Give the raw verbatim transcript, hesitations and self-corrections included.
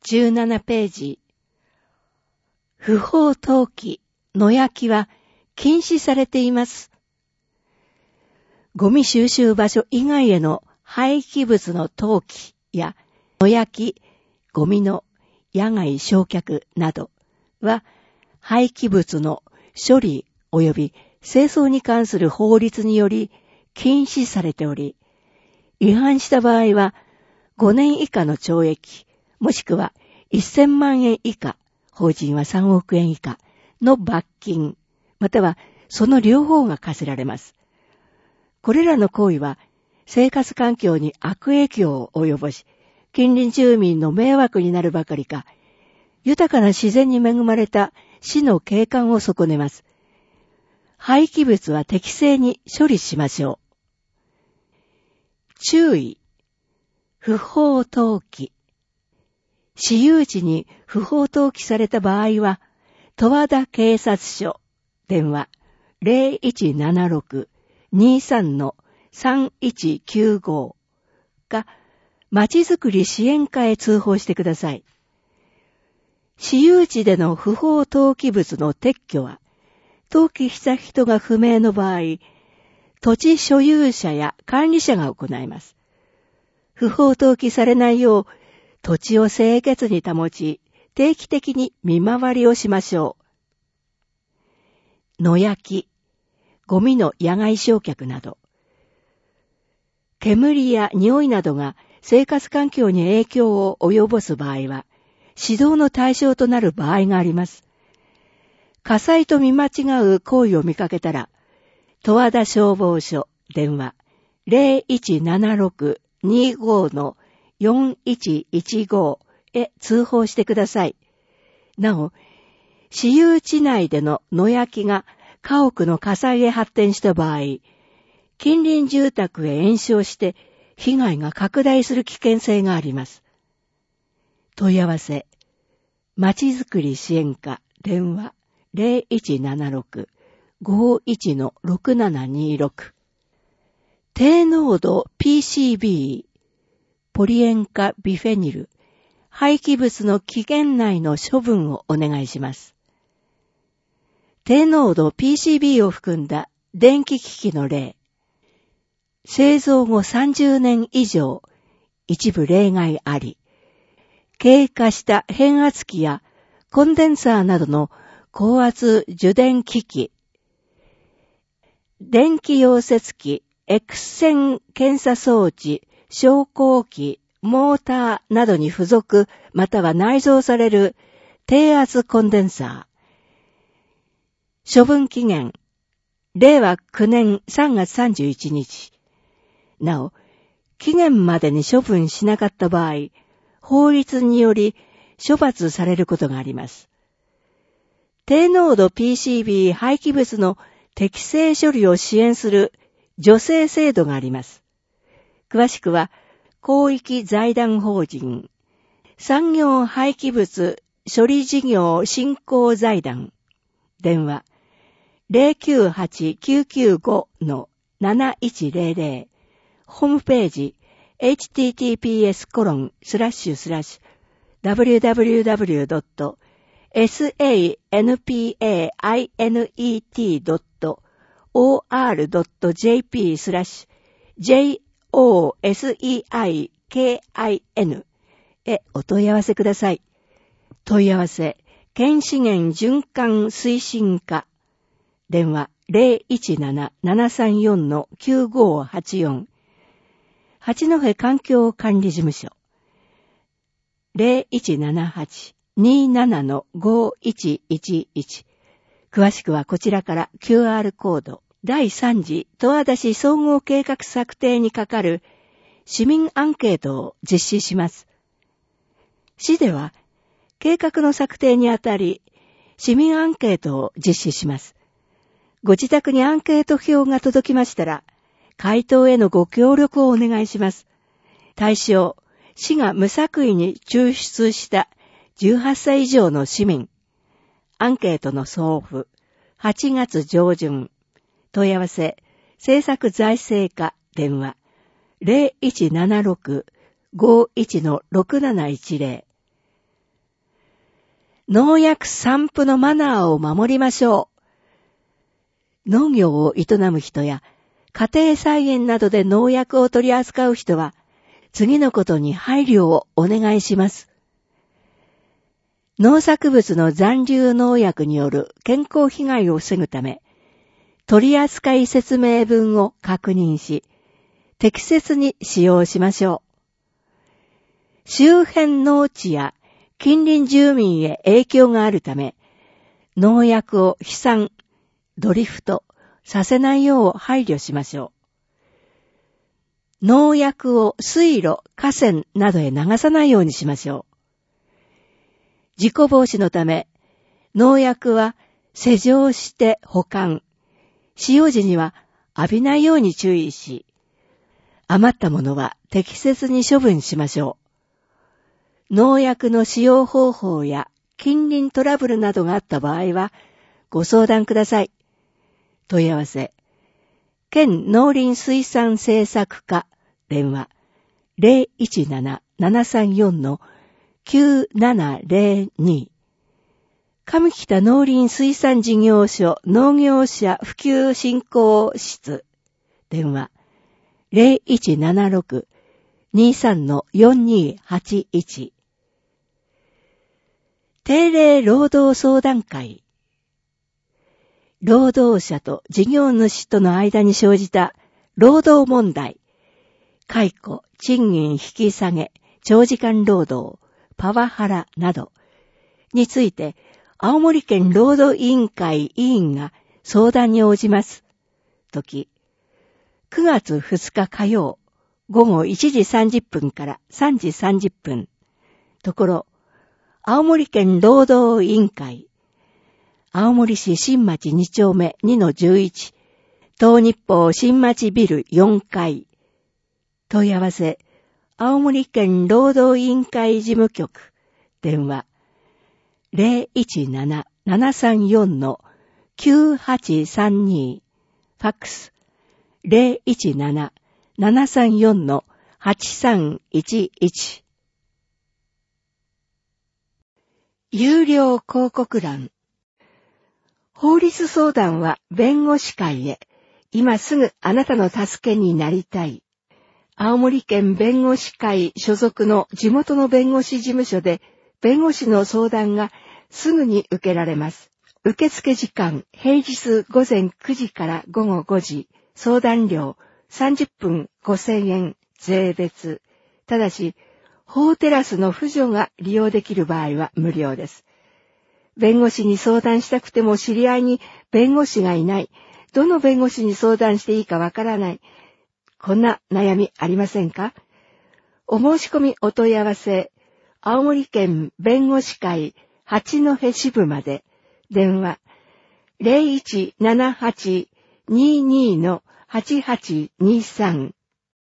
じゅうななページ。不法投棄、野焼きは禁止されています。ゴミ収集場所以外への廃棄物の投棄や野焼き、ゴミの野外焼却などは廃棄物の処理及び清掃に関する法律により禁止されており、違反した場合はごねん以下の懲役、もしくはせんまんえん以下、法人はさんおくえん以下の罰金、またはその両方が課せられます。これらの行為は生活環境に悪影響を及ぼし、近隣住民の迷惑になるばかりか、豊かな自然に恵まれた市の景観を損ねます。廃棄物は適正に処理しましょう。注意。不法投棄。私有地に不法投棄された場合は、十和田警察署、電話 ゼロいちななろく にさん さんいちきゅうご か、まちづくり支援課へ通報してください。私有地での不法投棄物の撤去は、投棄した人が不明の場合、土地所有者や管理者が行います。不法投棄されないよう、土地を清潔に保ち、定期的に見回りをしましょう。野焼き、ゴミの野外焼却など、煙や匂いなどが生活環境に影響を及ぼす場合は、指導の対象となる場合があります。火災と見間違う行為を見かけたら、十和田消防署、電話 ゼロいちななろく にご よんいちいちご へ通報してください。なお、私有地内での野焼きが家屋の火災へ発展した場合、近隣住宅へ延焼して被害が拡大する危険性があります。問い合わせ、まちづくり支援課、電話 ゼロいちななろく ごいち ろくななにろく。低濃度 ピーシービー、ポリ塩化ビフェニル、廃棄物の期限内の処分をお願いします。低濃度 ピーシービー を含んだ電気機器の例。製造後さんじゅうねん以上、一部例外あり、経過した変圧器やコンデンサーなどの高圧受電機器、電気溶接機、X 線検査装置、昇降機、モーターなどに付属または内蔵される低圧コンデンサー。処分期限、れいわきゅうねんさんがつさんじゅういちにち。なお、期限までに処分しなかった場合、法律により処罰されることがあります。低濃度 ピーシービー 廃棄物の適正処理を支援する助成制度があります。詳しくは、公益財団法人、産業廃棄物処理事業振興財団、電話 ゼロきゅうはち きゅうきゅうご なないちゼロゼロ、ホームページ エイチティーティーピーエスコロンスラッシュスラッシュダブリューダブリューダブリュードットサンパイネットドットオーアールドットジェーピースラッシュジェイオーエスイーアイケーアイエヌ へお問い合わせください。問い合わせ、県資源循環推進課、電話 ゼロいちなな ななさんよん きゅうごはちよん、八戸環境管理事務所、ゼロいちななはち になな ごいちいちいち、詳しくはこちらから キューアール コード、だいさん次十和田市総合計画策定にかかる市民アンケートを実施します。市では、計画の策定にあたり、市民アンケートを実施します。ご自宅にアンケート票が届きましたら、回答へのご協力をお願いします。対象、市が無作為に抽出したじゅうはっさい以上の市民。アンケートの送付、はちがつ上旬。問い合わせ、政策財政課、電話、ゼロいちななろく ごいち ろくなないちゼロ。 農薬散布のマナーを守りましょう。農業を営む人や家庭菜園などで農薬を取り扱う人は、次のことに配慮をお願いします。農作物の残留農薬による健康被害を防ぐため、取扱説明文を確認し、適切に使用しましょう。周辺農地や近隣住民へ影響があるため、農薬を飛散、ドリフトさせないよう配慮しましょう。農薬を水路、河川などへ流さないようにしましょう。事故防止のため、農薬は施錠して保管、使用時には浴びないように注意し、余ったものは適切に処分しましょう。農薬の使用方法や近隣トラブルなどがあった場合は、ご相談ください。問い合わせ、県農林水産政策課、電話 ゼロいちなな ななさんよん きゅうななゼロに 上北農林水産事業所農業者普及振興室電話 ゼロいちななろく にさん よんにはちいち 定例労働相談会。労働者と事業主との間に生じた労働問題、解雇、賃金引き下げ、長時間労働、パワハラなどについて、青森県労働委員会委員が相談に応じます。時、くがつふつか火曜、午後いちじさんじゅっぷんからさんじさんじゅっぷん。ところ、青森県労働委員会、青森市新町に丁目 にのじゅういち、東日報新町ビルよんかい。問い合わせ、青森県労働委員会事務局、電話、ゼロいちなな ななさんよん きゅうはちさんに、ファックス、ゼロいちなな ななさんよん はちさんいちいち。有料広告欄。法律相談は弁護士会へ。今すぐあなたの助けになりたい。青森県弁護士会所属の地元の弁護士事務所で弁護士の相談がすぐに受けられます。受付時間平日午前くじから午後ごじ。相談料さんじゅっぷんごせんえん税別。ただし、法テラスの扶助が利用できる場合は無料です。弁護士に相談したくても知り合いに弁護士がいない。どの弁護士に相談していいかわからない。こんな悩みありませんか？お申し込みお問い合わせ、青森県弁護士会八戸支部まで、電話ゼロいちななはち にーにー はちはちにーさん